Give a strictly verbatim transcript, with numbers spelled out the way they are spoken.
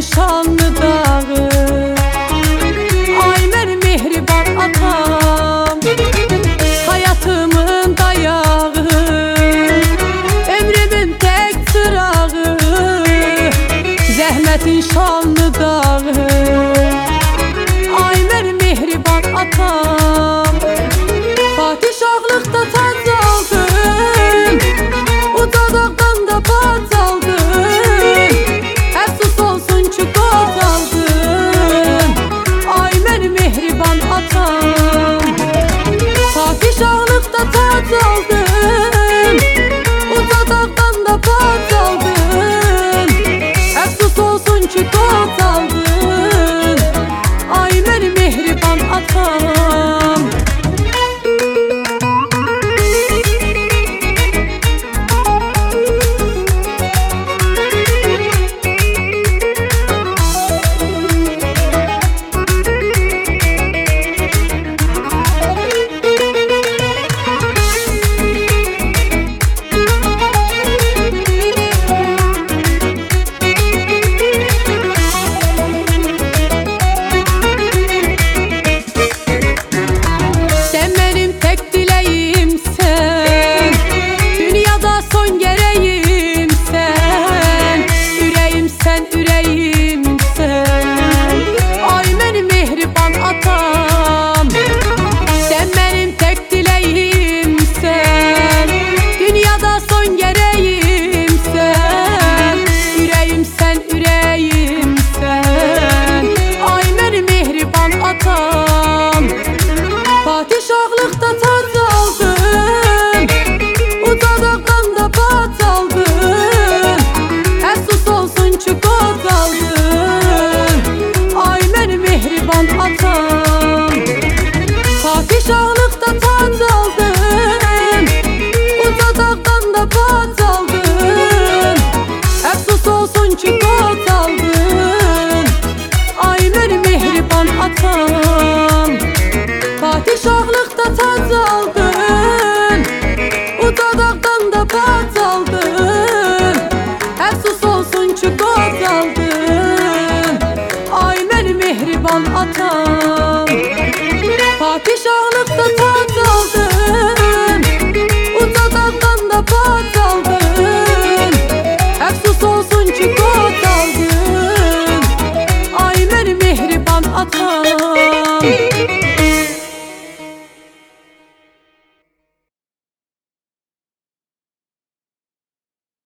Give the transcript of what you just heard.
şanlı dağı, ay mənim mehriban atam, hayatımın dayağı, ömrümün tek çırağı, zəhmətin şanlı dağı, ay mənim mehriban atam. Padişahlıqda tac aldın, uca dağdan da bac aldın, əfsus olsun ki qoc aldın, ay mənim mehriban atam. Padişahlıqda tac aldın, uca dağdan da bac aldın, əfsus olsun ki qoc aldın, ay mənim mehriban atam. Padişahlıqda tac aldın, uca dağdan da bac aldın, əfsus olsun ki qoc aldın, ay mənim mehriban atam. Padişahlıqda tac aldın, uca dağdan da bac aldın, əfsus olsun ki qoc aldın, ay mənim mehriban atam. Padişahlıqda tac aldın, uca dağdan da bac aldın, əfsus olsun ki qoc aldın, ay mənim mehriban atam.